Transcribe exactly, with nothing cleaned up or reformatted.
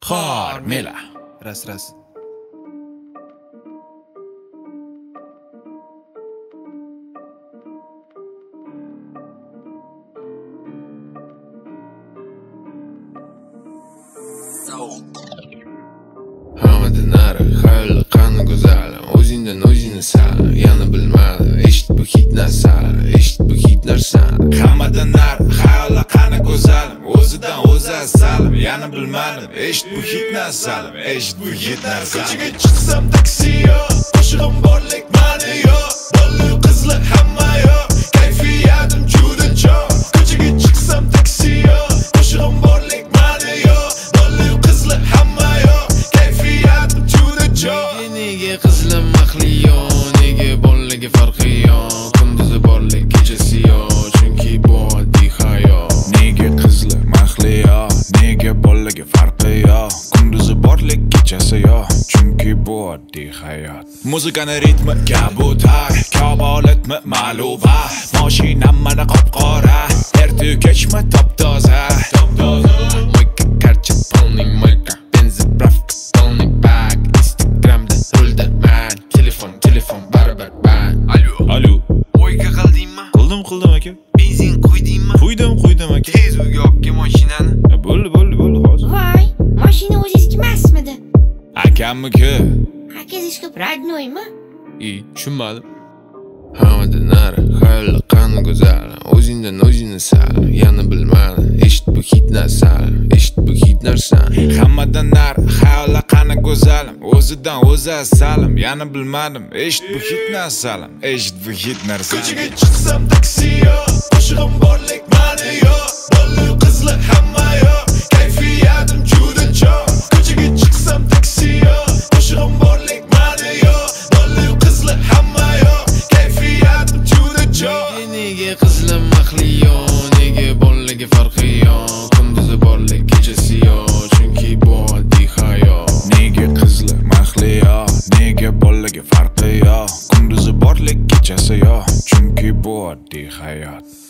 Xormela. Ras ras. Hammadan nari xayol qani go'zal, o'zingdan o'zingni sal, yana bilmadim, eshit bu hit narsani, eshit bu hit narsani. Hammadan nari xayol qani go'zal, o'zidan o'zi asal, yana bilmadim, eshit bu hit narsani, eshit bu hit narsani. Ko'chaga chiqsam taksi yo'q, qo'shig'im borlik mani yo'q, bola qizlar hamma yo'q, kayfiyatim juda cho'q. Ko'chaga chiqsam taksi yo'q, qo'shig'im borlik mani yo'q, bola qizlar hamma yo'q, kayfiyatim juda cho'q. Nega qizlar maxli yo'q, nega bolaga farqi yo'q, kunduzi borlik kechasi yo'q, chunki bu oddiy hayot. Nega qizlar maxli yo'q, nega bolaga farqi yo'q, kunduzi borlik kechasi yo'q, chunki bu oddiy hayot. Muzikani ritmi kabutar, kabolatmi ma'luba, mashinam mana qop-qora, erta kechmi top-toza, top-toza. Mo'yka karcha polniy mo'yka, benzapravka polniy bak, Instagramda rulda man, telefon telefon baribir man. Alo Alo, O'yga qildingmi? qildim qildim aka. Benzin quydingmi? Quydim quydim aka. Tez uyga olib kel mashinani. Ya, Bo'ldi bo'ldi bo'ldi hozir. Voy, mashina o'zingizniki emasmidi? akamniki. Akangizga radnoymi? I, tushunmadim. Hammadan nari xayol qani go'zal, o'zingdan o'zingni sal, yana bilmadim, eshit bu hit narsani, eshit bu hit narsani. Hammadan nari xayol qani go'zal, o'zidan o'zi asal, yana bilmadim, eshit bu hit narsani, eshit bu hit narsani. Ko'chaga chiqsam taksi yo'q, qo'shig'im borlik mani yo'q, bola qizlar hamma yo'q, kayfiyatim juda cho'q. Ko'chaga chiqsam taksi yo'q, qo'shig'im borlik mani yo'q, bola qizlar hamma yo'q, kayfiyatim juda cho'q. Nega qizlar maxli yo'q, nega bolaga farqi yo'q, kunduzi borlik kechasi yo'q, chunki bu oddiy hayot. Nega qizlar maxli yo'q, nega bolaga farqi yo'q, kunduzi borlik kechasi yo'q, chunki bu oddiy hayot.